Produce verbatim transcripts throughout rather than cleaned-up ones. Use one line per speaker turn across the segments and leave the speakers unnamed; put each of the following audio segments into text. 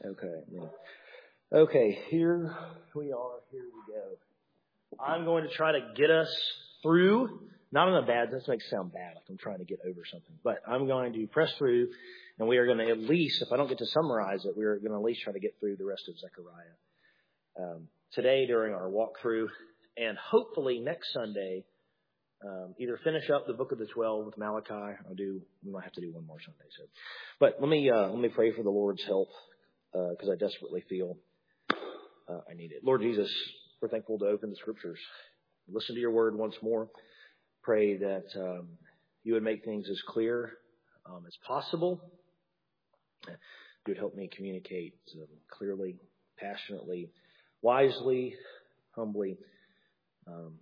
Okay. Okay, here we are. Here we go. I'm going to try to get us through, not in a bad, this makes it sound bad, like I'm trying to get over something, but I'm going to press through, and we are going to at least, if I don't get to summarize it, we're going to at least try to get through the rest of Zechariah um, today during our walkthrough, and hopefully next Sunday, um, either finish up the book of the twelve with Malachi, or do, we might have to do one more Sunday. So, but let me uh, let me pray for the Lord's help, because uh, I desperately feel uh, I need it. Lord Jesus, we're thankful to open the Scriptures, listen to your word once more. Pray that um, you would make things as clear um, as possible. You would help me communicate um, clearly, passionately, wisely, humbly, um,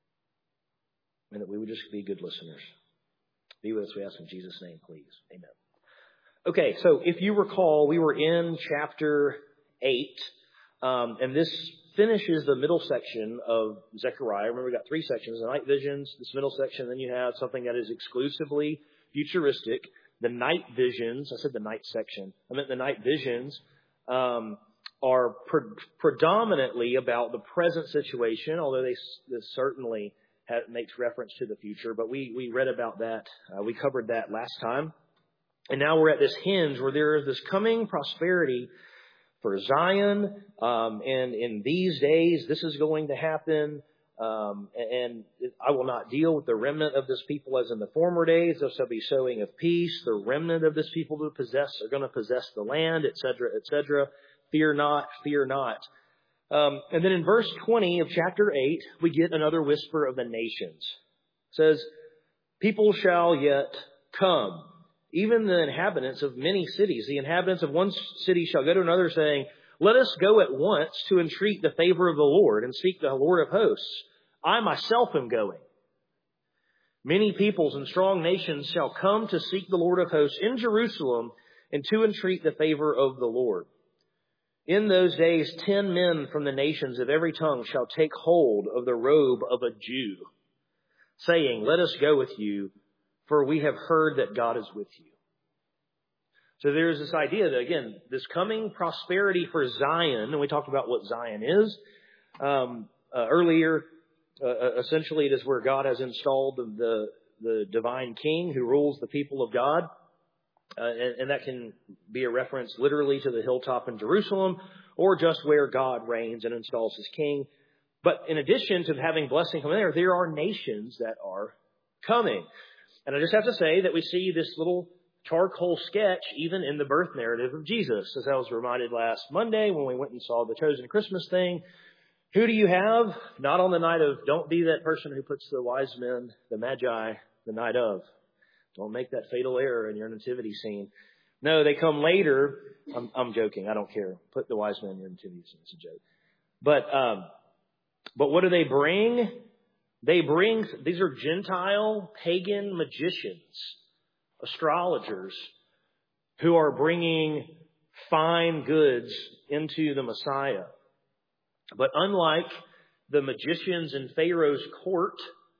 and that we would just be good listeners. Be with us, we ask in Jesus' name, please. Amen. Okay, so if you recall, we were in chapter eight, um, and this finishes the middle section of Zechariah. Remember, we got three sections: the night visions, this middle section. Then you have something that is exclusively futuristic. The night visions. I said the night section. I meant the night visions um, are pre- predominantly about the present situation, although they, they certainly have, makes reference to the future. But we we read about that. Uh, we covered that last time. And now we're at this hinge where there is this coming prosperity for Zion. Um, and in these days, this is going to happen. Um, and I will not deal with the remnant of this people as in the former days. There shall be sowing of peace. The remnant of this people to possess are going to possess the land, et cetera, et cetera. Fear not, fear not. Um, and then in verse twenty of chapter eight, we get another whisper of the nations. It says, people shall yet come. Even the inhabitants of many cities, the inhabitants of one city shall go to another saying, let us go at once to entreat the favor of the Lord and seek the Lord of hosts. I myself am going. Many peoples and strong nations shall come to seek the Lord of hosts in Jerusalem and to entreat the favor of the Lord. In those days, ten men from the nations of every tongue shall take hold of the robe of a Jew, saying, let us go with you, for we have heard that God is with you. So there's this idea that, again, this coming prosperity for Zion, and we talked about what Zion is um, uh, earlier. Uh, essentially, it is where God has installed the, the, the divine king who rules the people of God. Uh, and, and that can be a reference literally to the hilltop in Jerusalem, or just where God reigns and installs his king. But in addition to having blessing come there, there are nations that are coming. And I just have to say that we see this little charcoal sketch even in the birth narrative of Jesus. As I was reminded last Monday when we went and saw the Chosen Christmas thing, who do you have? Not on the night of, don't be that person who puts the wise men, the magi, the night of. Don't make that fatal error in your nativity scene. No, they come later. I'm, I'm joking. I don't care. Put the wise men in your nativity scene. It's a joke. But, um, but what do they bring? They bring, these are Gentile pagan magicians, astrologers, who are bringing fine goods into the Messiah. But unlike the magicians in Pharaoh's court,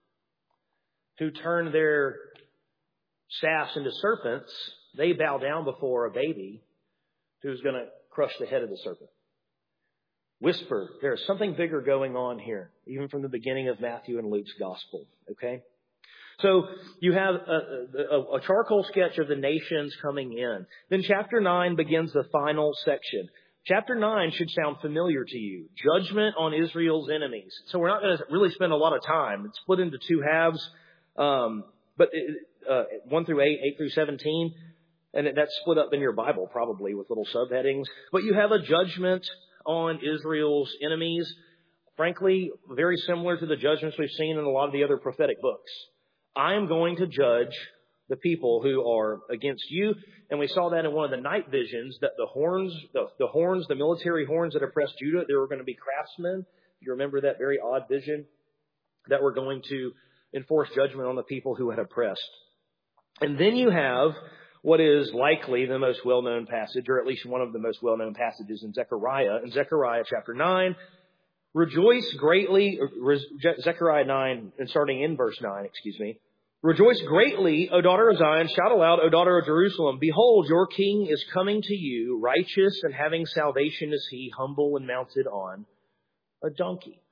who turn their staffs into serpents, they bow down before a baby who's going to crush the head of the serpent. Whisper, there's something bigger going on here, even from the beginning of Matthew and Luke's gospel. Okay? So you have a, a, a charcoal sketch of the nations coming in. Then chapter nine begins the final section. Chapter nine should sound familiar to you. Judgment on Israel's enemies. So we're not going to really spend a lot of time. It's split into two halves. Um, but it, uh, one through eight, eight through seventeen. And that's split up in your Bible probably with little subheadings. But you have a judgment on Israel's enemies. Frankly, very similar to the judgments we've seen in a lot of the other prophetic books. I am going to judge the people who are against you. And we saw that in one of the night visions, that the horns, the, the horns, the military horns that oppressed Judah, there were going to be craftsmen. You remember that very odd vision, that were going to enforce judgment on the people who had oppressed. And then you have what is likely the most well-known passage, or at least one of the most well-known passages in Zechariah. In Zechariah chapter nine, rejoice greatly, Zechariah nine, and starting in verse nine, excuse me. Rejoice greatly, O daughter of Zion. Shout aloud, O daughter of Jerusalem. Behold, your king is coming to you. Righteous and having salvation is he, humble and mounted on a donkey.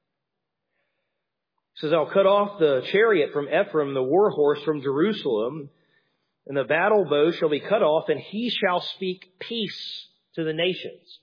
It says, I'll cut off the chariot from Ephraim, the war horse from Jerusalem, and the battle bow shall be cut off, and he shall speak peace to the nations.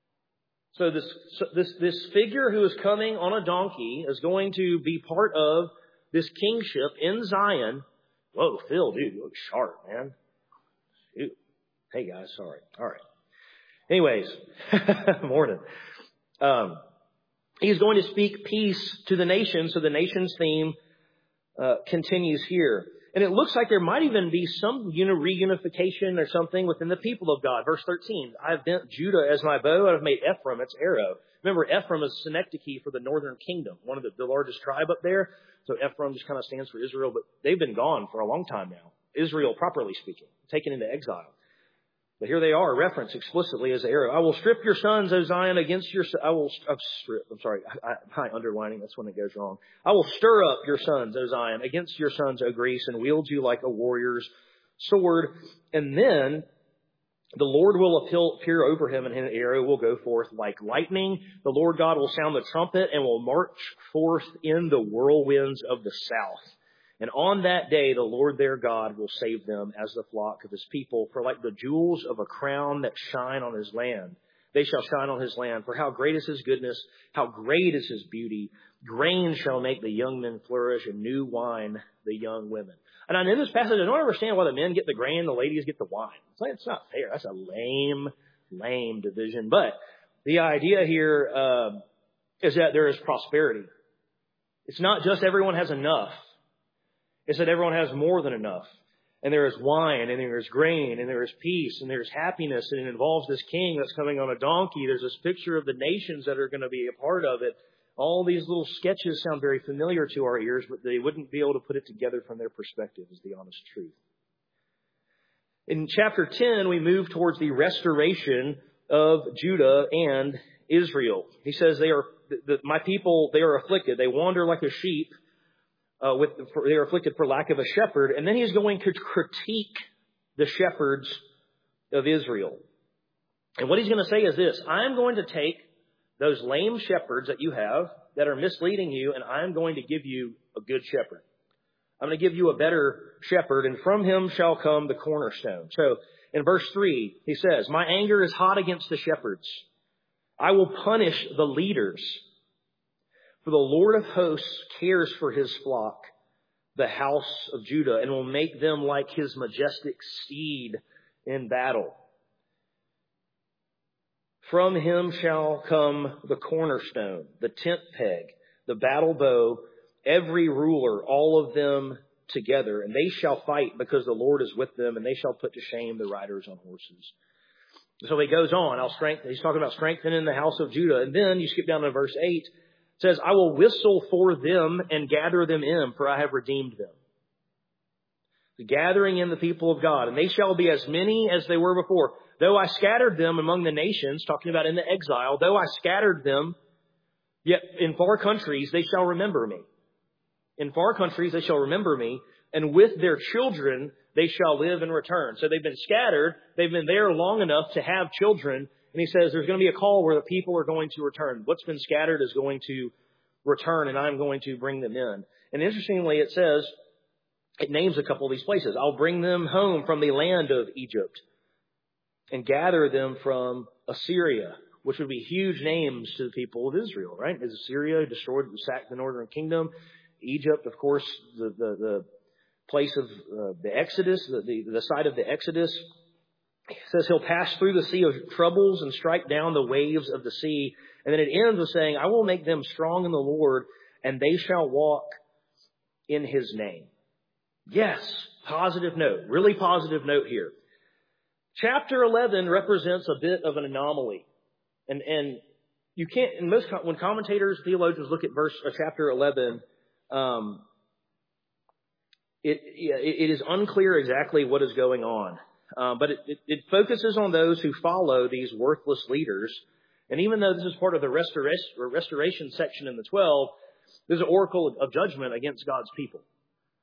So this, this, this figure who is coming on a donkey is going to be part of this kingship in Zion. Whoa, Phil, dude, you look sharp, man. Shoot. Hey, guys, sorry. All right. Anyways, morning. Um, he's going to speak peace to the nations. So the nation's theme uh, continues here. And it looks like there might even be some uni- reunification or something within the people of God. Verse thirteen, I have bent Judah as my bow, and I have made Ephraim its arrow. Remember, Ephraim is synecdoche for the northern kingdom, one of the, the largest tribe up there. So Ephraim just kind of stands for Israel, but they've been gone for a long time now. Israel, properly speaking, taken into exile. But here they are, referenced explicitly as the arrow. I will strip your sons, O Zion, against your... I will uh, strip. I'm sorry. I, I, underlining. That's when it goes wrong. I will stir up your sons, O Zion, against your sons, O Greece, and wield you like a warrior's sword. And then the Lord will appear over him, and his arrow will go forth like lightning. The Lord God will sound the trumpet and will march forth in the whirlwinds of the south. And on that day, the Lord their God will save them as the flock of his people. For like the jewels of a crown that shine on his land, they shall shine on his land. For how great is his goodness, how great is his beauty. Grain shall make the young men flourish, and new wine the young women. And in this passage, I don't understand why the men get the grain, the ladies get the wine. It's, like, it's not fair. That's a lame, lame division. But the idea here uh, is that there is prosperity. It's not just everyone has enough. It's that everyone has more than enough. And there is wine, and there is grain, and there is peace, and there is happiness, and it involves this king that's coming on a donkey. There's this picture of the nations that are going to be a part of it. All these little sketches sound very familiar to our ears, but they wouldn't be able to put it together from their perspective, is the honest truth. In chapter ten, we move towards the restoration of Judah and Israel. He says, "They are the, my people, they are afflicted. They wander like a sheep. Uh, with for, they are afflicted for lack of a shepherd." And then he's going to critique the shepherds of Israel. And what he's going to say is this: I'm going to take those lame shepherds that you have that are misleading you, and I'm going to give you a good shepherd. I'm going to give you a better shepherd, and from him shall come the cornerstone. So in verse three, he says, my anger is hot against the shepherds. I will punish the leaders. For the Lord of hosts cares for his flock, the house of Judah, and will make them like his majestic steed in battle. From him shall come the cornerstone, the tent peg, the battle bow, every ruler, all of them together. And they shall fight because the Lord is with them, and they shall put to shame the riders on horses. So he goes on. I'll strengthen. He's talking about strengthening the house of Judah. And then you skip down to verse eight. It says, I will whistle for them and gather them in, for I have redeemed them. The gathering in the people of God. And they shall be as many as they were before. Though I scattered them among the nations, talking about in the exile, though I scattered them, yet in far countries they shall remember me. In far countries they shall remember me, and with their children they shall live and return. So they've been scattered. They've been there long enough to have children. And he says there's going to be a call where the people are going to return. What's been scattered is going to return, and I'm going to bring them in. And interestingly, it says, it names a couple of these places. I'll bring them home from the land of Egypt and gather them from Assyria, which would be huge names to the people of Israel, right? As Assyria destroyed, sacked the northern kingdom. Egypt, of course, the, the, the place of uh, the Exodus, the, the, the site of the Exodus. It says he'll pass through the sea of troubles and strike down the waves of the sea. And then it ends with saying, I will make them strong in the Lord, and they shall walk in his name. Yes, positive note, really positive note here. Chapter eleven represents a bit of an anomaly. And, and you can't, in most, when commentators, theologians look at verse, or chapter eleven, um, it, it is unclear exactly what is going on. Um, but it, it, it focuses on those who follow these worthless leaders. And even though this is part of the restoration, restoration section in the twelve, there's an oracle of judgment against God's people.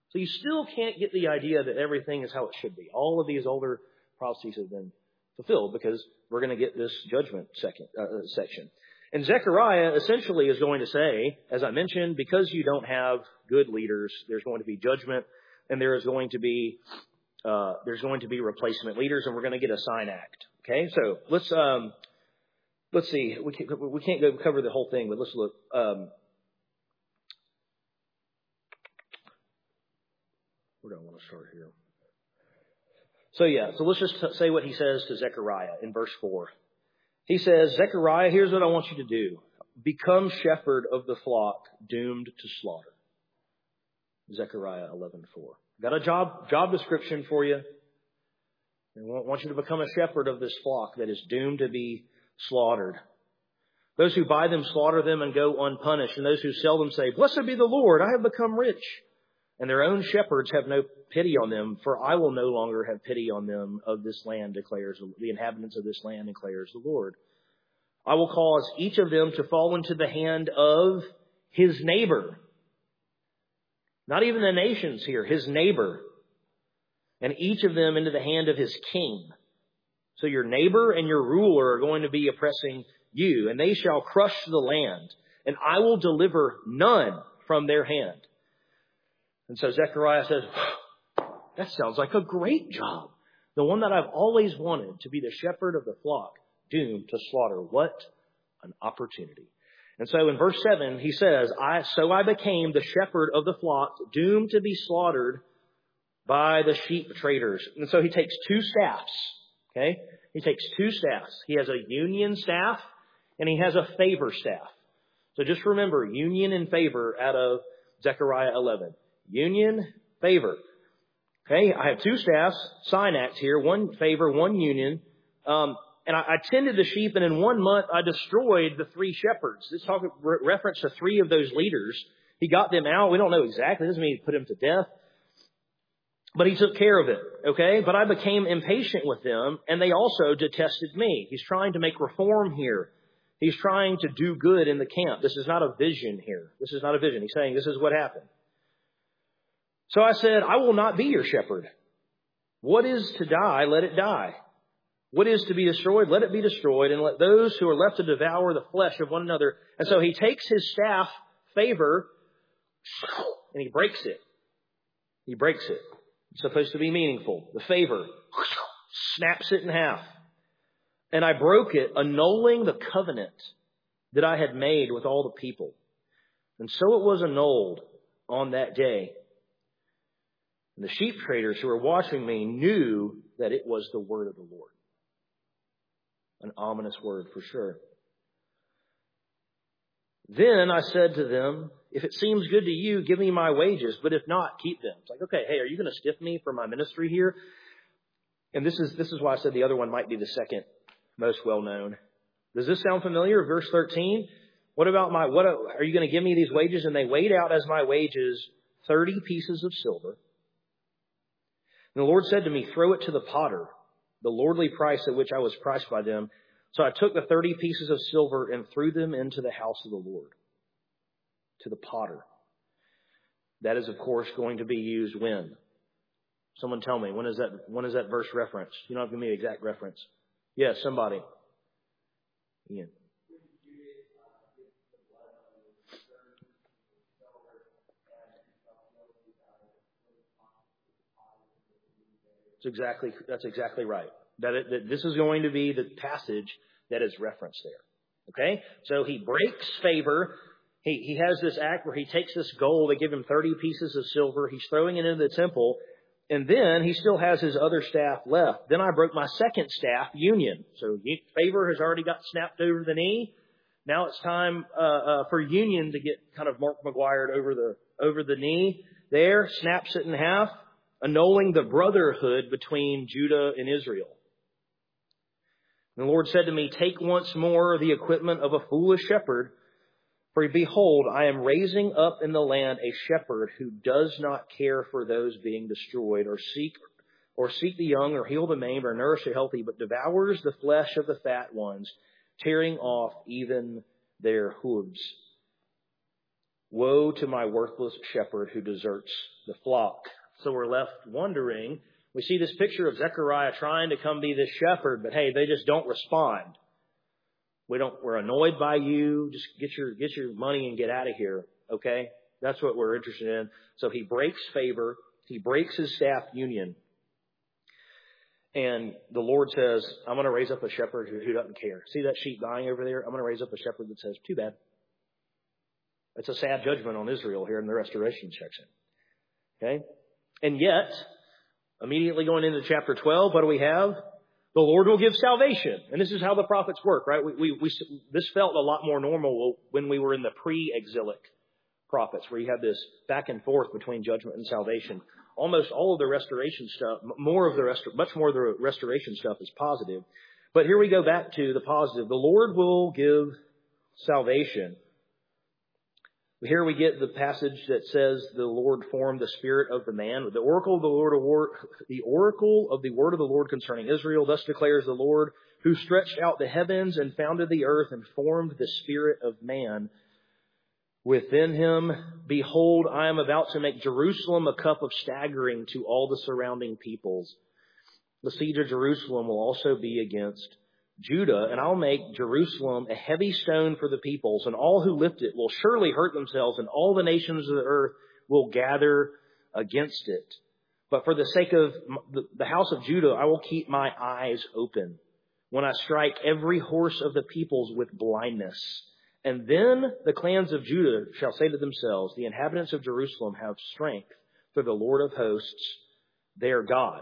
So you still can't get the idea that everything is how it should be. All of these older prophecies have been fulfilled because we're going to get this judgment second, uh, section. And Zechariah essentially is going to say, as I mentioned, because you don't have good leaders, there's going to be judgment, and there is going to be uh, there's going to be replacement leaders, and we're going to get a sign act. Okay, so let's um, let's see. We can't, we can't go cover the whole thing, but let's look. Um, where do I want to start here? So yeah, so let's just t- say what he says to Zechariah in verse four. He says, Zechariah, here's what I want you to do. Become shepherd of the flock doomed to slaughter. Zechariah eleven four. Got a job job description for you. I want you to become a shepherd of this flock that is doomed to be slaughtered. Those who buy them slaughter them and go unpunished. And those who sell them say, blessed be the Lord, I have become rich. And their own shepherds have no pity on them, for I will no longer have pity on them of this land, declares the inhabitants of this land, declares the Lord. I will cause each of them to fall into the hand of his neighbor. Not even the nations here, his neighbor. And each of them into the hand of his king. So your neighbor and your ruler are going to be oppressing you, and they shall crush the land, and I will deliver none from their hand. And so Zechariah says, that sounds like a great job. The one that I've always wanted, to be the shepherd of the flock, doomed to slaughter. What an opportunity. And so in verse seven, he says, I so I became the shepherd of the flock, doomed to be slaughtered by the sheep traders. And so he takes two staffs. Okay? He takes two staffs. He has a union staff and he has a favor staff. So just remember, union and favor out of Zechariah eleven. Union, favor. Okay, I have two staffs, sign acts here, one favor, one union. Um, and I, I tended the sheep, and in one month I destroyed the three shepherds. This talk re- reference to three of those leaders. He got them out. We don't know exactly. It doesn't mean he put them to death. But he took care of it, okay? But I became impatient with them, and they also detested me. He's trying to make reform here. He's trying to do good in the camp. This is not a vision here. This is not a vision. He's saying this is what happened. So I said, I will not be your shepherd. What is to die, let it die. What is to be destroyed, let it be destroyed, and let those who are left to devour the flesh of one another. And so he takes his staff, favor, and he breaks it. He breaks it. It's supposed to be meaningful. The favor snaps it in half. And I broke it, annulling the covenant that I had made with all the people. And so it was annulled on that day. And the sheep traders who were watching me knew that it was the word of the Lord. An ominous word for sure. Then I said to them, if it seems good to you, give me my wages, but if not, keep them. It's like, okay, hey, are you going to stiff me for my ministry here? And this is this is why I said the other one might be the second most well known. Does this sound familiar? Verse thirteen. What about my, what are you going to give me these wages? And they weighed out as my wages thirty pieces of silver. And the Lord said to me, throw it to the potter, the lordly price at which I was priced by them. So I took the thirty pieces of silver and threw them into the house of the Lord, to the potter. That is, of course, going to be used when? Someone tell me, when is that, when is that verse referenced? You don't have to give me the exact reference. Yes, somebody. Ian. That's exactly, that's exactly right. That, it, that this is going to be the passage that is referenced there. Okay? So he breaks favor. He, he has this act where he takes this gold. They give him thirty pieces of silver. He's throwing it into the temple. And then he still has his other staff left. Then I broke my second staff, union. So favor has already got snapped over the knee. Now it's time uh, uh, for union to get kind of Mark McGuired over the over the knee there. Snaps it in half, annulling the brotherhood between Judah and Israel. And the Lord said to me, take once more the equipment of a foolish shepherd, for behold, I am raising up in the land a shepherd who does not care for those being destroyed, or seek or seek the young, or heal the maimed, or nourish the healthy, but devours the flesh of the fat ones, tearing off even their hooves. Woe to my worthless shepherd who deserts the flock. So we're left wondering. We see this picture of Zechariah trying to come be this shepherd, but hey, they just don't respond. We don't, we're annoyed by you. Just get your, get your money and get out of here. Okay? That's what we're interested in. So he breaks favor. He breaks his staff union. And the Lord says, I'm going to raise up a shepherd who, who doesn't care. See that sheep dying over there? I'm going to raise up a shepherd that says, too bad. It's a sad judgment on Israel here in the restoration section. Okay? And yet, immediately going into chapter twelve, what do we have? The Lord will give salvation. And this is how the prophets work, right? We, we, we, this felt a lot more normal when we were in the pre-exilic prophets, where you have this back and forth between judgment and salvation. Almost all of the restoration stuff, more of the rest, much more of the restoration stuff is positive. But here we go back to the positive. The Lord will give salvation. Here we get the passage that says the Lord formed the spirit of the man. The oracle of the Lord, the oracle of the word of the Lord concerning Israel. Thus declares the Lord, who stretched out the heavens and founded the earth and formed the spirit of man within him. Behold, I am about to make Jerusalem a cup of staggering to all the surrounding peoples. The siege of Jerusalem will also be against Judah, and I'll make Jerusalem a heavy stone for the peoples, and all who lift it will surely hurt themselves, and all the nations of the earth will gather against it. But for the sake of the house of Judah, I will keep my eyes open when I strike every horse of the peoples with blindness. And then the clans of Judah shall say to themselves, the inhabitants of Jerusalem have strength through the Lord of hosts, their God.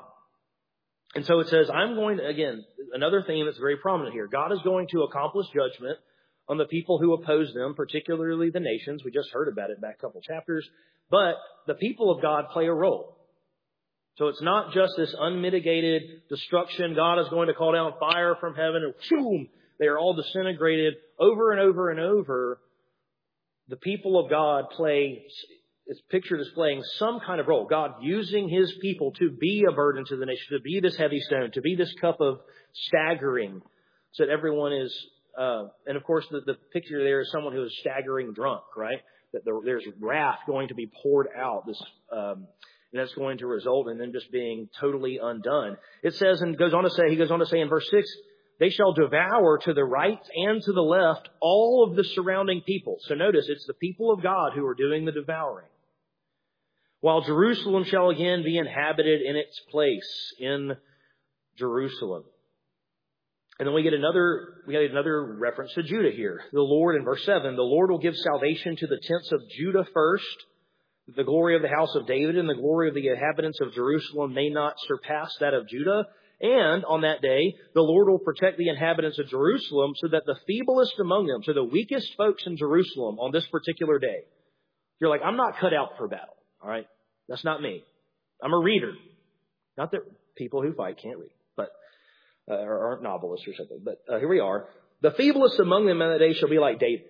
And so it says, I'm going to, again, another theme that's very prominent here. God is going to accomplish judgment on the people who oppose them, particularly the nations. We just heard about it back a couple chapters. But the people of God play a role. So it's not just this unmitigated destruction. God is going to call down fire from heaven and boom, they are all disintegrated over and over and over. The people of God play, it's pictured as playing some kind of role. God using his people to be a burden to the nation, to be this heavy stone, to be this cup of staggering, so that everyone is, uh, and of course the, the picture there is someone who is staggering drunk, right? That there, there's wrath going to be poured out, this, um, and that's going to result in them just being totally undone. It says, and goes on to say, he goes on to say in verse six, they shall devour to the right and to the left all of the surrounding people. So notice, it's the people of God who are doing the devouring. While Jerusalem shall again be inhabited in its place in Jerusalem. And then we get another, we get another reference to Judah here. The Lord, in verse seven, the Lord will give salvation to the tents of Judah first. The glory of the house of David and the glory of the inhabitants of Jerusalem may not surpass that of Judah. And on that day, the Lord will protect the inhabitants of Jerusalem so that the feeblest among them, so the weakest folks in Jerusalem on this particular day, you're like, I'm not cut out for battle. All right. That's not me. I'm a reader. Not that people who fight can't read, but, uh, or aren't novelists or something. But uh, here we are. The feeblest among them in that day shall be like David.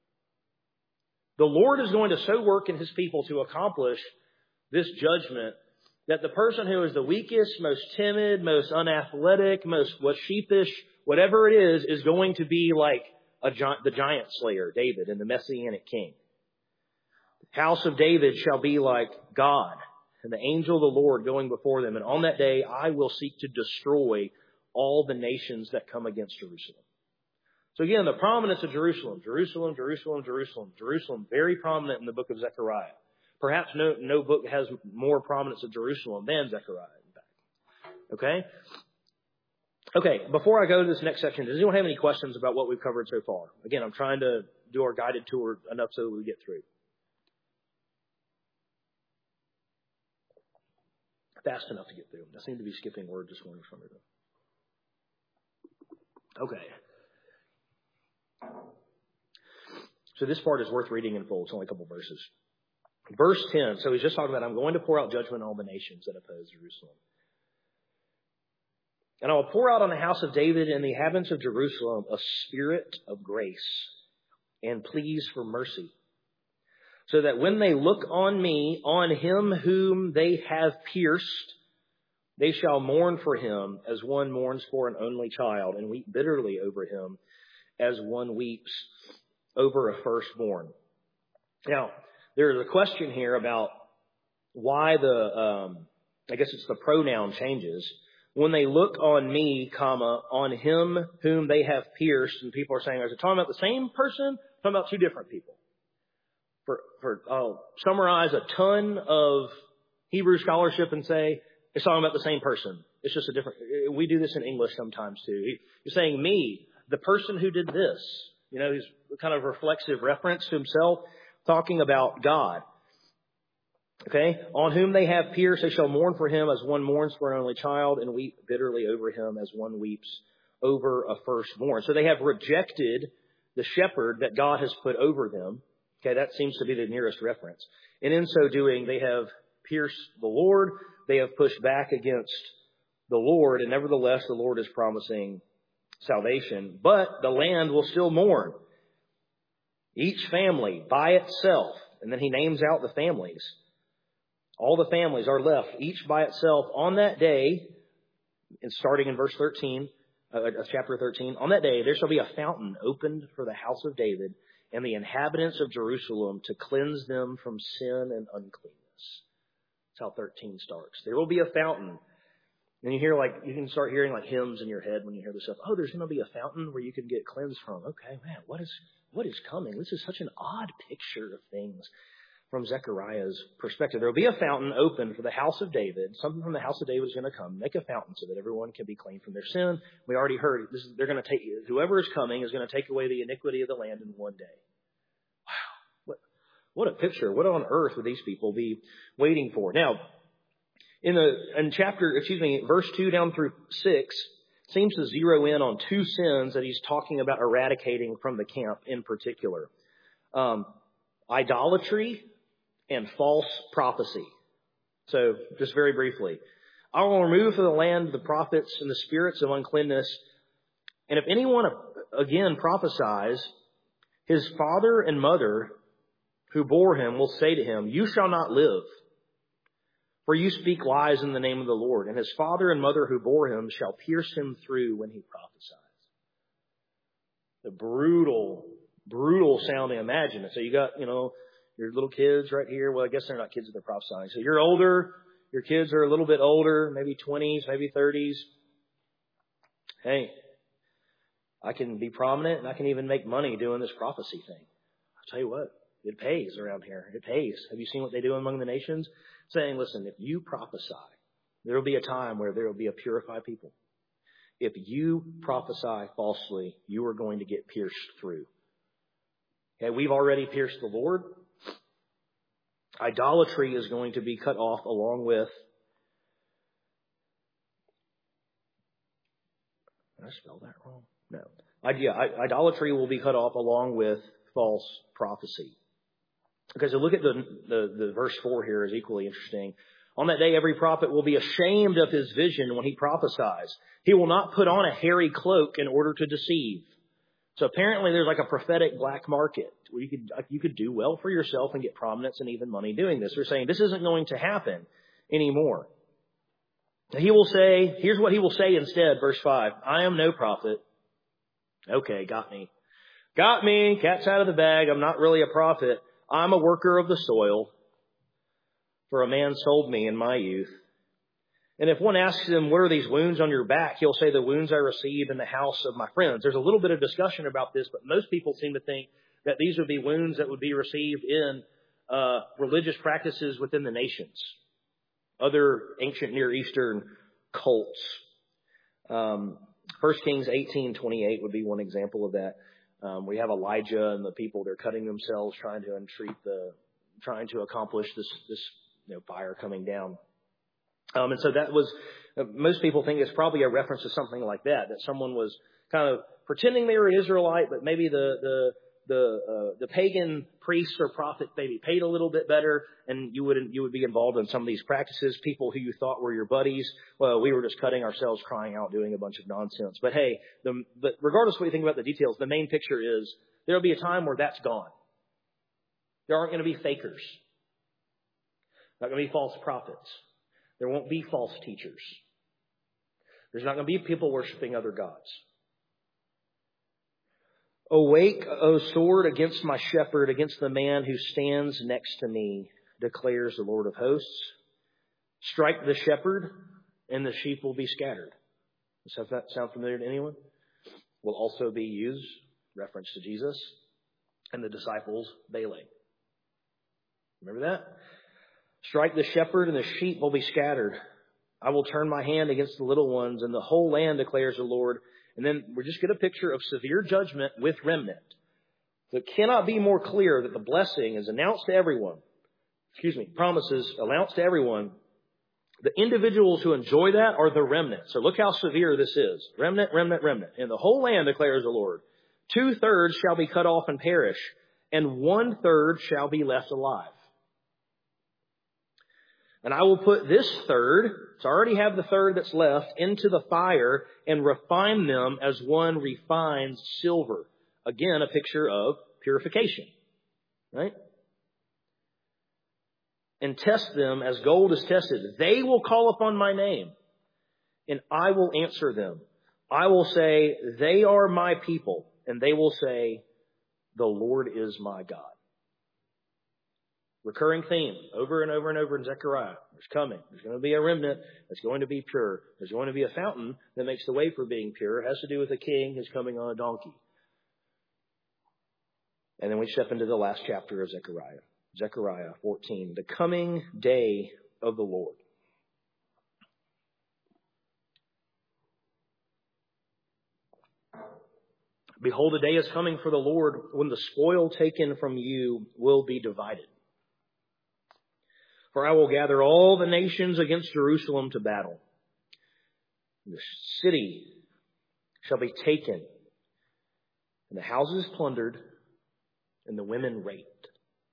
The Lord is going to so work in his people to accomplish this judgment that the person who is the weakest, most timid, most unathletic, most what sheepish, whatever it is, is going to be like a gi- the giant slayer, David, and the Messianic king. The house of David shall be like God, and the angel of the Lord going before them. And on that day, I will seek to destroy all the nations that come against Jerusalem. So again, the prominence of Jerusalem, Jerusalem, Jerusalem, Jerusalem, Jerusalem, very prominent in the book of Zechariah. Perhaps no, no book has more prominence of Jerusalem than Zechariah, in fact. Okay? Okay, before I go to this next section, does anyone have any questions about what we've covered so far? Again, I'm trying to do our guided tour enough so that we get through. Fast enough to get through. I seem to be skipping words this morning for some reason. Okay. So this part is worth reading in full. It's only a couple verses. Verse ten. So he's just talking about, I'm going to pour out judgment on all the nations that oppose Jerusalem. And I will pour out on the house of David and the inhabitants of Jerusalem a spirit of grace and pleas for mercy, so that when they look on me, on him whom they have pierced, they shall mourn for him as one mourns for an only child, and weep bitterly over him as one weeps over a firstborn. Now, there's a question here about why the, um, I guess it's the pronoun changes. When they look on me, comma, on him whom they have pierced, and people are saying, is it talking about the same person? Talking about two different people. For, for, I'll summarize a ton of Hebrew scholarship and say, it's talking about the same person. It's just a different, we do this in English sometimes too. He's saying me, the person who did this. You know, he's kind of reflexive reference to himself, talking about God. Okay? On whom they have pierced, they shall mourn for him as one mourns for an only child, and weep bitterly over him as one weeps over a firstborn. So they have rejected the shepherd that God has put over them. Okay, that seems to be the nearest reference. And in so doing, they have pierced the Lord. They have pushed back against the Lord, and nevertheless, the Lord is promising salvation. But the land will still mourn. Each family by itself, and then he names out the families. All the families are left, each by itself, on that day, and starting in verse thirteen, uh, chapter thirteen, on that day there shall be a fountain opened for the house of David and the inhabitants of Jerusalem to cleanse them from sin and uncleanness. That's how thirteen starts. There will be a fountain. And you hear like, you can start hearing like hymns in your head when you hear this stuff. Oh, there's going to be a fountain where you can get cleansed from. Okay, man, what is, what is coming? This is such an odd picture of things from Zechariah's perspective. There will be a fountain open for the house of David. Something from the house of David is going to come. Make a fountain so that everyone can be clean from their sin. We already heard this is, they're going to take, whoever is coming is going to take away the iniquity of the land in one day. Wow. What, what a picture. What on earth would these people be waiting for? Now, in the, in chapter, excuse me, verse two down through six seems to zero in on two sins that he's talking about eradicating from the camp in particular. Um, idolatry and false prophecy. So, just very briefly. I will remove from the land the prophets and the spirits of uncleanness. And if anyone again prophesies, his father and mother who bore him will say to him, you shall not live, for you speak lies in the name of the Lord. And his father and mother who bore him shall pierce him through when he prophesies. The brutal, brutal sounding. Imagine it. So you got, you know, your little kids right here. Well, I guess they're not kids if they're prophesying. So you're older. Your kids are a little bit older, maybe twenties, maybe thirties. Hey, I can be prominent and I can even make money doing this prophecy thing. I'll tell you what, it pays around here. It pays. Have you seen what they do among the nations? Saying, listen, if you prophesy, there will be a time where there will be a purified people. If you prophesy falsely, you are going to get pierced through. Okay, we've already pierced the Lord. Idolatry is going to be cut off along with, did I spell that wrong? No. Yeah, idolatry will be cut off along with false prophecy. Okay, so look at the, the, the verse four here is equally interesting. On that day, every prophet will be ashamed of his vision when he prophesies. He will not put on a hairy cloak in order to deceive. So apparently there's like a prophetic black market where you could, you could do well for yourself and get prominence and even money doing this. They're saying this isn't going to happen anymore. He will say, here's what he will say instead, verse five. I am no prophet. Okay, got me. Got me. Cat's out of the bag. I'm not really a prophet. I'm a worker of the soil, for a man sold me in my youth. And if one asks him, what are these wounds on your back? He'll say, the wounds I received in the house of my friends. There's a little bit of discussion about this, but most people seem to think that these would be wounds that would be received in uh, religious practices within the nations. Other ancient Near Eastern cults. Um, First Kings eighteen twenty-eight would be one example of that. Um, we have Elijah and the people, they're cutting themselves, trying to entreat the, trying to accomplish this, this, you know, fire coming down. Um, and so that was, uh, most people think it's probably a reference to something like that, that someone was kind of pretending they were an Israelite, but maybe the, the, the, uh, the pagan priest or prophet maybe paid a little bit better, and you wouldn't, you would be involved in some of these practices. People who you thought were your buddies, well, we were just cutting ourselves, crying out, doing a bunch of nonsense. But hey, the, but regardless of what you think about the details, the main picture is there'll be a time where that's gone. There aren't going to be fakers. Not going to be false prophets. There won't be false teachers. There's not going to be people worshiping other gods. Awake, O sword, against my shepherd, against the man who stands next to me, declares the Lord of hosts. Strike the shepherd, and the sheep will be scattered. Does that sound familiar to anyone? Will also be used, reference to Jesus, and the disciples bailing. Remember that? Strike the shepherd, and the sheep will be scattered. I will turn my hand against the little ones, and the whole land, declares the Lord. And then we just get a picture of severe judgment with remnant. So it cannot be more clear that the blessing is announced to everyone. Excuse me, promises announced to everyone. The individuals who enjoy that are the remnant. So look how severe this is. Remnant, remnant, remnant. And the whole land, declares the Lord. Two thirds shall be cut off and perish, and one third shall be left alive. And I will put this third, so I already have the third that's left, into the fire and refine them as one refines silver. Again, a picture of purification, right? And test them as gold is tested. They will call upon my name, and I will answer them. I will say, they are my people, and they will say, the Lord is my God. Recurring theme over and over and over in Zechariah. There's coming. There's going to be a remnant that's going to be pure. There's going to be a fountain that makes the way for being pure. It has to do with a king who's coming on a donkey. And then we step into the last chapter of Zechariah. Zechariah fourteen, the coming day of the Lord. Behold, a day is coming for the Lord when the spoil taken from you will be divided. For I will gather all the nations against Jerusalem to battle. The city shall be taken, and the houses plundered, and the women raped.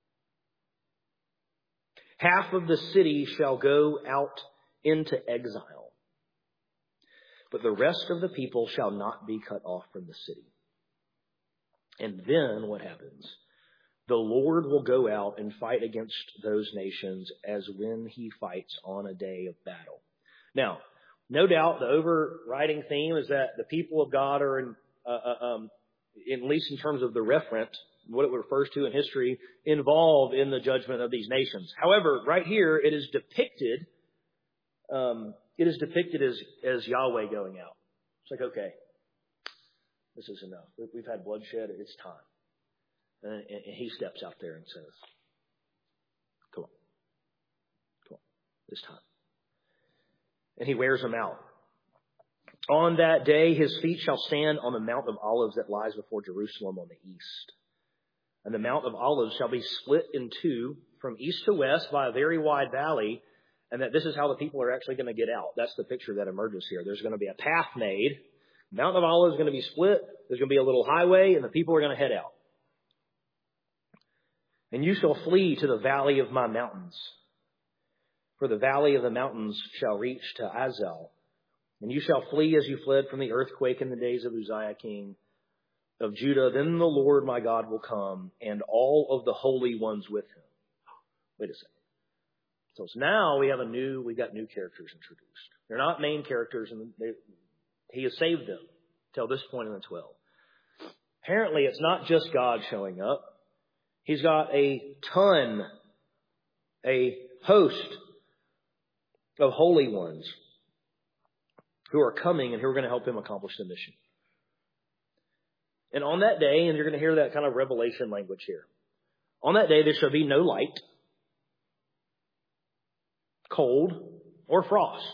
Half of the city shall go out into exile, but the rest of the people shall not be cut off from the city. And then what happens? The Lord will go out and fight against those nations as when he fights on a day of battle. Now, no doubt the overriding theme is that the people of God are, in, uh, um, at least in terms of the referent, what it refers to in history, involved in the judgment of these nations. However, right here it is depicted, um, it is depicted as, as Yahweh going out. It's like, okay, this is enough. We've had bloodshed. It's time. And he steps out there and says, come on. Come on. It's time. And he wears them out. On that day, his feet shall stand on the Mount of Olives that lies before Jerusalem on the east. And the Mount of Olives shall be split in two from east to west by a very wide valley. And that this is how the people are actually going to get out. That's the picture that emerges here. There's going to be a path made. The Mount of Olives is going to be split. There's going to be a little highway, and the people are going to head out. And you shall flee to the valley of my mountains. For the valley of the mountains shall reach to Azel. And you shall flee as you fled from the earthquake in the days of Uzziah king of Judah. Then the Lord my God will come, and all of the holy ones with him. Wait a second. So now we have a new, we got new characters introduced. They're not main characters, and they, he has saved them till this point in the twelve. Apparently, it's not just God showing up. He's got a ton, a host of holy ones who are coming and who are going to help him accomplish the mission. And on that day, and you're going to hear that kind of revelation language here. On that day, there shall be no light, cold, or frost.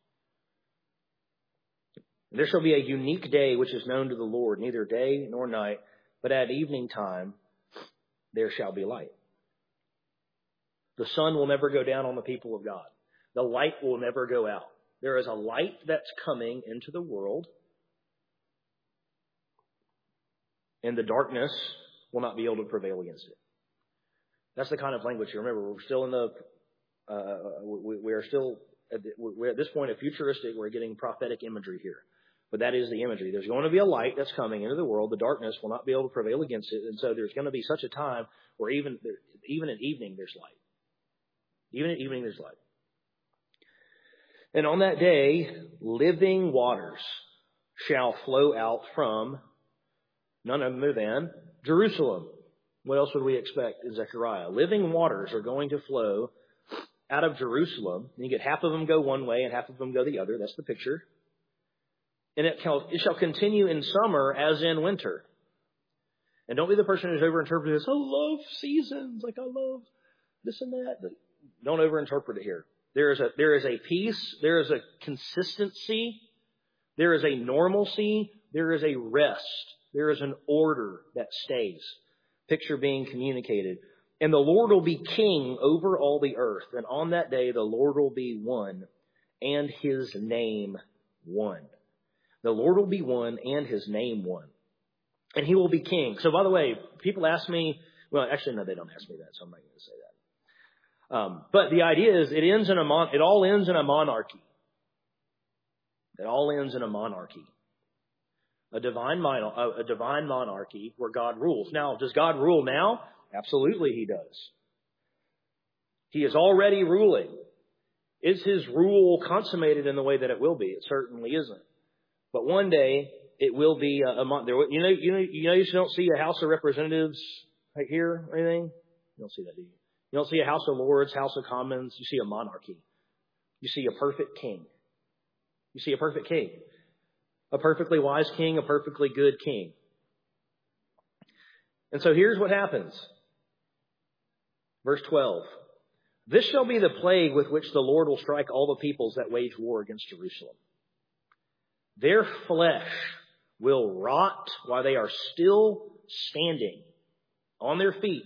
There shall be a unique day which is known to the Lord, neither day nor night, but at evening time there shall be light. The sun will never go down on the people of God. The light will never go out. There is a light that's coming into the world, and the darkness will not be able to prevail against it. That's the kind of language here. Remember, we're still in the, uh, we, we are still, at the, we're at this point a futuristic, we're getting prophetic imagery here. But that is the imagery. There's going to be a light that's coming into the world. The darkness will not be able to prevail against it. And so there's going to be such a time where even, even at evening there's light. Even at evening there's light. And on that day, living waters shall flow out from none other than Jerusalem. What else would we expect in Zechariah? Living waters are going to flow out of Jerusalem. And you get half of them go one way and half of them go the other. That's the picture. And it shall, it shall continue in summer as in winter. And don't be the person who's overinterpreted this. I love seasons. Like I love this and that. Don't overinterpret it here. There is a, there is a peace. There is a consistency. There is a normalcy. There is a rest. There is an order that stays. Picture being communicated. And the Lord will be king over all the earth. And on that day, the Lord will be one and his name one. The Lord will be one and his name one. And he will be king. So by the way, people ask me, well, actually, no, they don't ask me that, so I'm not going to say that. Um, but the idea is it ends in a mon- it all ends in a monarchy. It all ends in a monarchy. A divine, mon- a divine monarchy where God rules. Now, does God rule now? Absolutely he does. He is already ruling. Is his rule consummated in the way that it will be? It certainly isn't. But one day it will be a, a mon- there, you know you know you know you don't see a House of Representatives right here or anything. You don't see that, do you? You don't see a House of Lords, House of Commons. You see a monarchy. You see a perfect king. You see a perfect king. A perfectly wise king, a perfectly good king. And so here's what happens. Verse twelve. This shall be the plague with which the Lord will strike all the peoples that wage war against Jerusalem. Their flesh will rot while they are still standing on their feet.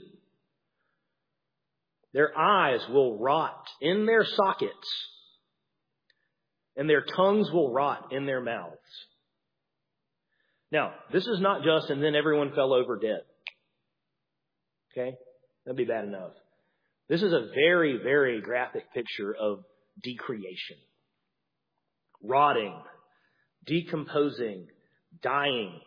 Their eyes will rot in their sockets, and their tongues will rot in their mouths. Now, this is not just, and then everyone fell over dead. Okay? That'd be bad enough. This is a very, very graphic picture of decreation. Rotting, decomposing, dying.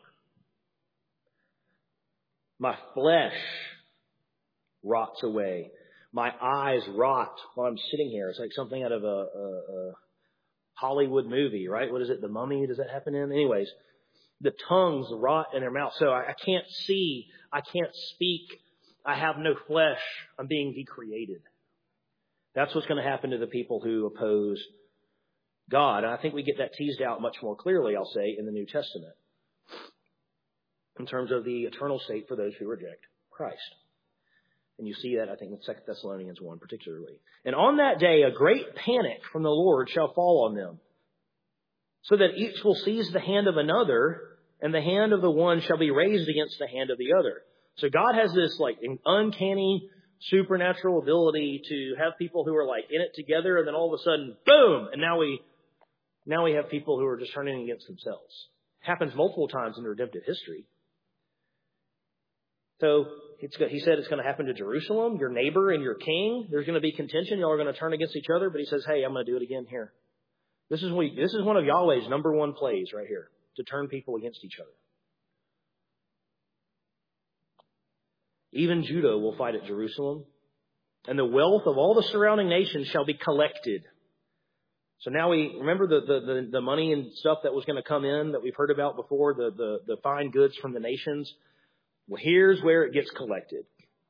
My flesh rots away. My eyes rot while I'm sitting here. It's like something out of a, a, a Hollywood movie, right? What is it? The Mummy? Does that happen in? Anyways, the tongues rot in their mouth. So I, I can't see. I can't speak. I have no flesh. I'm being decreated. That's what's going to happen to the people who oppose God. And I think we get that teased out much more clearly, I'll say, in the New Testament, in terms of the eternal state for those who reject Christ. And you see that, I think, in Second Thessalonians one particularly. And on that day, a great panic from the Lord shall fall on them, so that each will seize the hand of another, and the hand of the one shall be raised against the hand of the other. So God has this like uncanny supernatural ability to have people who are like in it together, and then all of a sudden, boom! And now we now we have people who are just turning against themselves. It happens multiple times in redemptive history. So it's, he said it's going to happen to Jerusalem, your neighbor and your king. There's going to be contention. Y'all are going to turn against each other. But he says, hey, I'm going to do it again here. This is, we, this is one of Yahweh's number one plays right here, to turn people against each other. Even Judah will fight at Jerusalem, and the wealth of all the surrounding nations shall be collected. So now we remember the, the, the, the money and stuff that was going to come in that we've heard about before, the, the, the fine goods from the nations. Well, here's where it gets collected.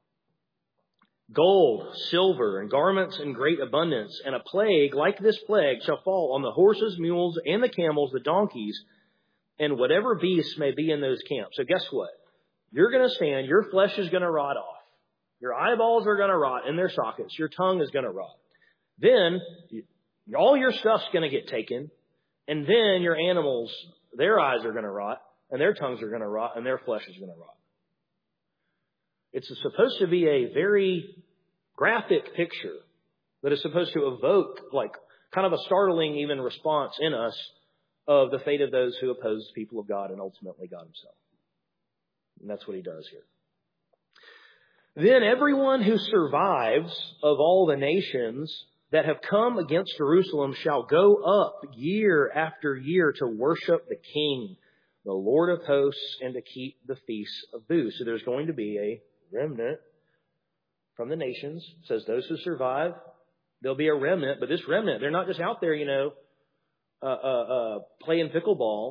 Gold, silver, and garments in great abundance, and a plague like this plague shall fall on the horses, mules, and the camels, the donkeys, and whatever beasts may be in those camps. So guess what? You're going to stand, your flesh is going to rot off. Your eyeballs are going to rot in their sockets. Your tongue is going to rot. Then all your stuff's going to get taken, and then your animals, their eyes are going to rot, and their tongues are going to rot, and their flesh is going to rot. It's supposed to be a very graphic picture that is supposed to evoke like kind of a startling even response in us of the fate of those who oppose the people of God and ultimately God himself. And that's what he does here. Then everyone who survives of all the nations that have come against Jerusalem shall go up year after year to worship the King, the Lord of hosts, and to keep the feasts of booths. So there's going to be a remnant from the nations. It says those who survive, there'll be a remnant. But this remnant, they're not just out there, you know, uh, uh, uh, playing pickleball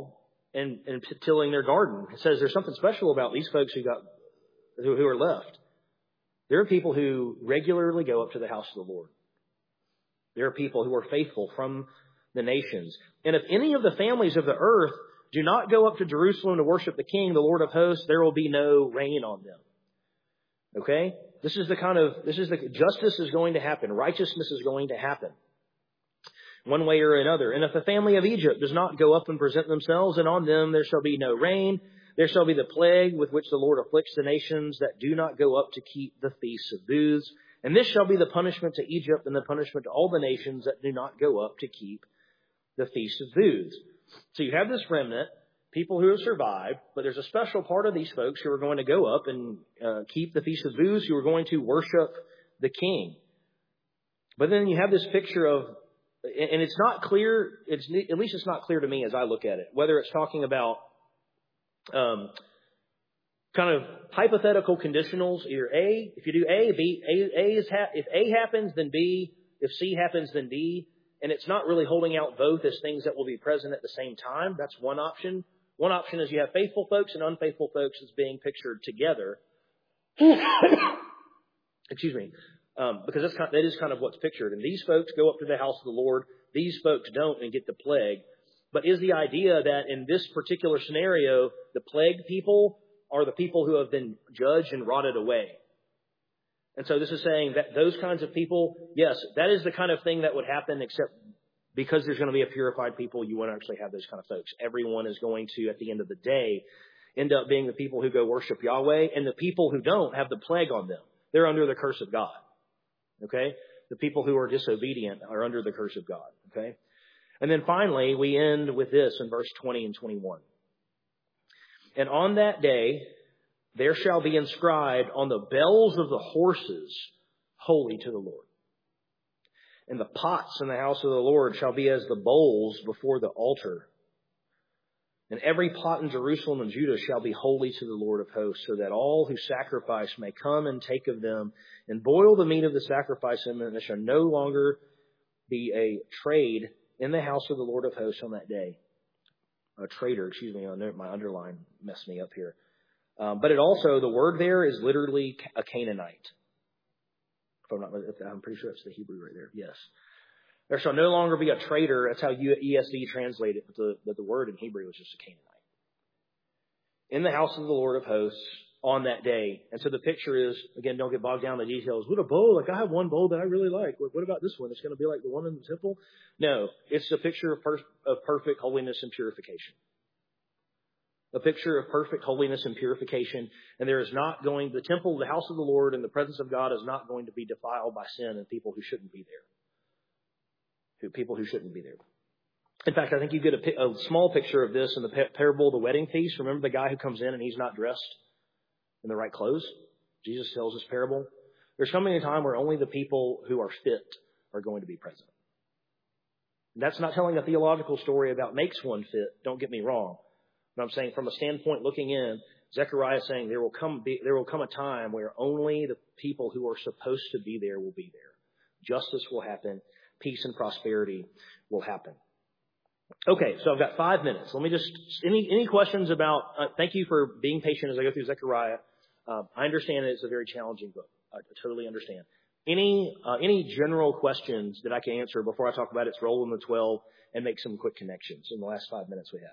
and, and tilling their garden. It says there's something special about these folks who got who, who are left. There are people who regularly go up to the house of the Lord. There are people who are faithful from the nations. And if any of the families of the earth do not go up to Jerusalem to worship the King, the Lord of hosts, there will be no rain on them. Okay? This is the kind of, this is the, justice is going to happen. Righteousness is going to happen. One way or another. And if the family of Egypt does not go up and present themselves, and on them there shall be no rain, there shall be the plague with which the Lord afflicts the nations that do not go up to keep the feasts of booths. And this shall be the punishment to Egypt and the punishment to all the nations that do not go up to keep the feast of booths. So you have this remnant, people who have survived, but there's a special part of these folks who are going to go up and uh, keep the feast of booths, who are going to worship the King. But then you have this picture of, and it's not clear, it's at least it's not clear to me as I look at it, whether it's talking about um, kind of hypothetical conditionals, either A, if you do A, B, A, A is ha- if A happens, then B, if C happens, then D. And it's not really holding out both as things that will be present at the same time. That's one option. One option is you have faithful folks and unfaithful folks as being pictured together. Excuse me. Um, because that's kind of, that is kind of what's pictured. And these folks go up to the house of the Lord. These folks don't and get the plague. But is the idea that in this particular scenario, the plague people are the people who have been judged and rotted away? And so this is saying that those kinds of people, yes, that is the kind of thing that would happen, except because there's going to be a purified people, you won't actually have those kind of folks. Everyone is going to, at the end of the day, end up being the people who go worship Yahweh, and the people who don't have the plague on them. They're under the curse of God. Okay? The people who are disobedient are under the curse of God. Okay? And then finally, we end with this in verse twenty and twenty-one. And on that day, there shall be inscribed on the bells of the horses, holy to the Lord. And the pots in the house of the Lord shall be as the bowls before the altar. And every pot in Jerusalem and Judah shall be holy to the Lord of hosts, so that all who sacrifice may come and take of them and boil the meat of the sacrifice, and there shall no longer be a trade in the house of the Lord of hosts on that day. A trader, excuse me, my underline messed me up here. Um, but it also, the word there is literally a Canaanite. If I'm not, I'm pretty sure it's the Hebrew right there. Yes. There shall no longer be a traitor. That's how E S V translated it, but the, but the word in Hebrew was just a Canaanite. In the house of the Lord of hosts on that day. And so the picture is, again, don't get bogged down in the details. What a bowl. Like, I have one bowl that I really like. What, what about this one? It's going to be like the one in the temple? No, it's a picture of, per, of perfect holiness and purification. A picture of perfect holiness and purification. And there is not going, the temple, the house of the Lord, and the presence of God is not going to be defiled by sin and people who shouldn't be there. Who, people who shouldn't be there. In fact, I think you get a, a small picture of this in the parable of the wedding feast. Remember the guy who comes in and he's not dressed in the right clothes? Jesus tells this parable. There's coming a time where only the people who are fit are going to be present. And that's not telling a theological story about makes one fit. Don't get me wrong. But I'm saying from a standpoint looking in, Zechariah is saying there will come be, there will come a time where only the people who are supposed to be there will be there. Justice will happen. Peace and prosperity will happen. Okay, so I've got five minutes. Let me just, any any questions about, uh, thank you for being patient as I go through Zechariah. Uh, I understand that it's a very challenging book. I totally understand. Any uh, any general questions that I can answer before I talk about its role in the twelve and make some quick connections in the last five minutes we have?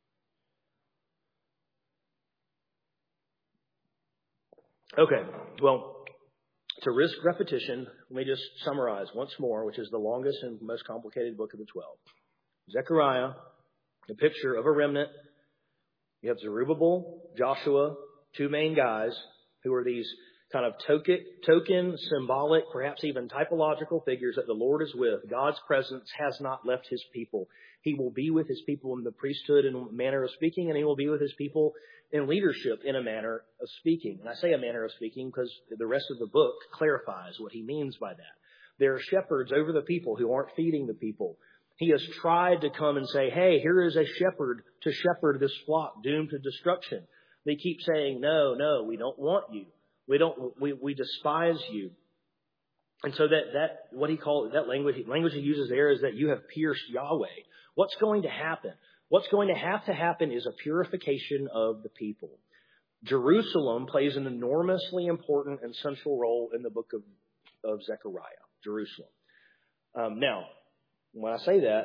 Okay, well, to risk repetition, let me just summarize once more, which is the longest and most complicated book of the twelve. Zechariah, a picture of a remnant. You have Zerubbabel, Joshua, two main guys who are these kind of token, token, symbolic, perhaps even typological figures that the Lord is with. God's presence has not left his people. He will be with his people in the priesthood in a manner of speaking, and he will be with his people in leadership in a manner of speaking. And I say a manner of speaking because the rest of the book clarifies what he means by that. There are shepherds over the people who aren't feeding the people. He has tried to come and say, hey, here is a shepherd to shepherd this flock doomed to destruction. They keep saying, no, no, we don't want you. We don't, we, we despise you. And so that, that, what he calls, that language, language he uses there is that you have pierced Yahweh. What's going to happen? What's going to have to happen is a purification of the people. Jerusalem plays an enormously important and central role in the book of, of Zechariah, Jerusalem. Um, now, when I say that,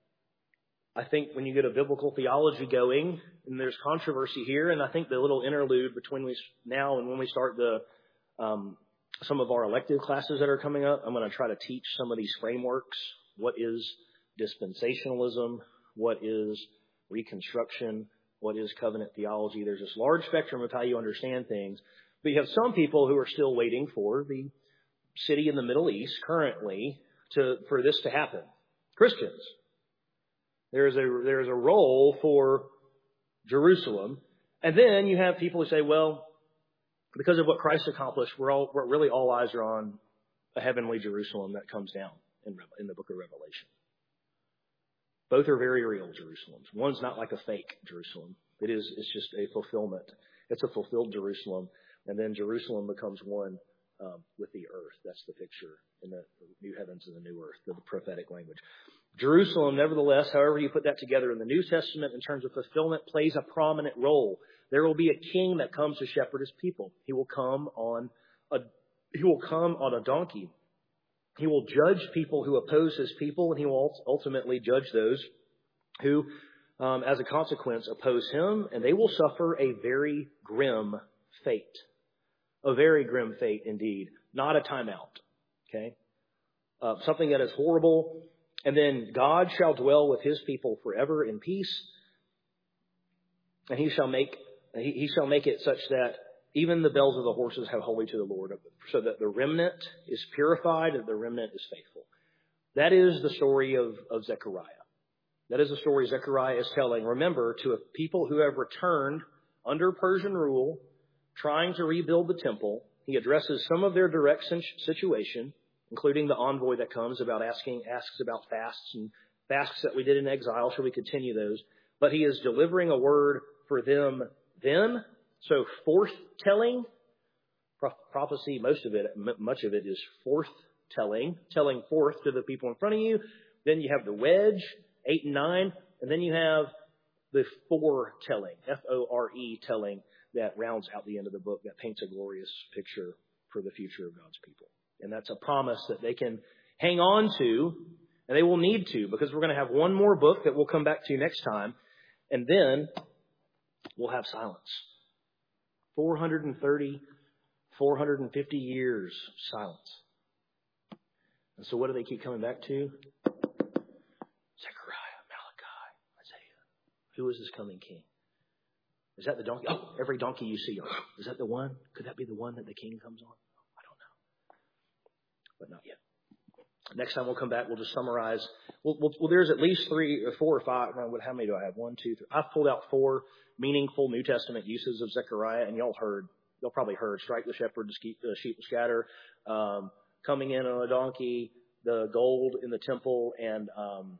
I think when you get a biblical theology going, and there's controversy here, and I think the little interlude between we now and when we start the um, some of our elective classes that are coming up, I'm going to try to teach some of these frameworks. What is dispensationalism? What is Reconstruction? What is covenant theology? There's this large spectrum of how you understand things. But you have some people who are still waiting for the city in the Middle East currently to for this to happen. Christians. There's a there's a role for Jerusalem. And then you have people who say, well, because of what Christ accomplished, we're all we're really all eyes are on a heavenly Jerusalem that comes down in, in the book of Revelation. Both are very real Jerusalems. One's not like a fake Jerusalem. It is, it's just a fulfillment. It's a fulfilled Jerusalem. And then Jerusalem becomes one um, with the earth. That's the picture in the new heavens and the new earth, the prophetic language. Jerusalem, nevertheless, however you put that together in the New Testament in terms of fulfillment, plays a prominent role. There will be a king that comes to shepherd his people. He will come on a, he will come on a donkey. He will judge people who oppose his people, and he will ultimately judge those who, um, as a consequence, oppose him, and they will suffer a very grim fate. A very grim fate indeed. Not a timeout. Okay? Uh, something that is horrible. And then God shall dwell with his people forever in peace, and he shall make he, he shall make it such that even the bells of the horses have holy to the Lord, so that the remnant is purified and the remnant is faithful. That is the story of, of Zechariah. That is the story Zechariah is telling. Remember, to a people who have returned under Persian rule, trying to rebuild the temple, he addresses some of their direct situation, including the envoy that comes about asking, asks about fasts and fasts that we did in exile. Shall we continue those? But he is delivering a word for them then. So forth-telling, prophecy, most of it, much of it is forth-telling, telling forth to the people in front of you. Then you have the wedge, eight and nine, and then you have the foretelling, F O R E telling, that rounds out the end of the book, that paints a glorious picture for the future of God's people. And that's a promise that they can hang on to, and they will need to, because we're going to have one more book that we'll come back to next time, and then we'll have silence. four hundred thirty, four hundred fifty years silence. And so what do they keep coming back to? Zechariah, Malachi, Isaiah. Who is this coming king? Is that the donkey? Oh, every donkey you see. Is that the one? Could that be the one that the king comes on? I don't know. But not yet. Next time we'll come back, we'll just summarize. Well, well, well there's at least three or four or five. How many do I have? One, two, three. I've pulled out four meaningful New Testament uses of Zechariah, and y'all heard, y'all probably heard, strike the shepherd, the sheep will scatter, um, coming in on a donkey, the gold in the temple, and um,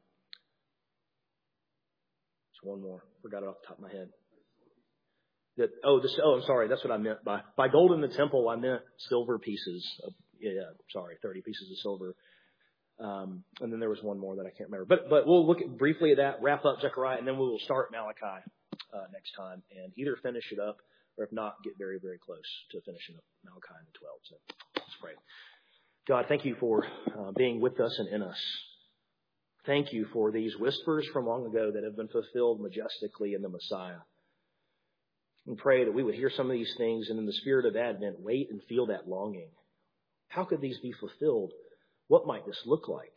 there's one more. Forgot it off the top of my head. That oh, this, oh, I'm sorry. That's what I meant by by gold in the temple. I meant silver pieces. Of, yeah, sorry, thirty pieces of silver. Um, and then there was one more that I can't remember. But but we'll look at, briefly at that, wrap up Zechariah, and then we will start Malachi uh, next time, and either finish it up, or if not, get very, very close to finishing up Malachi and the twelve. So let's pray. God, thank you for uh, being with us and in us. Thank you for these whispers from long ago that have been fulfilled majestically in the Messiah. And pray that we would hear some of these things, and in the spirit of Advent, wait and feel that longing. How could these be fulfilled? What might this look like?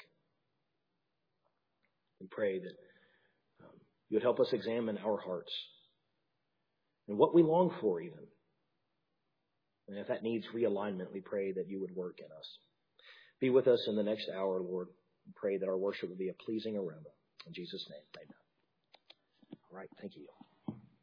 We pray that um, you would help us examine our hearts and what we long for even. And if that needs realignment, we pray that you would work in us. Be with us in the next hour, Lord. We pray that our worship would be a pleasing aroma. In Jesus' name, amen. All right, thank you.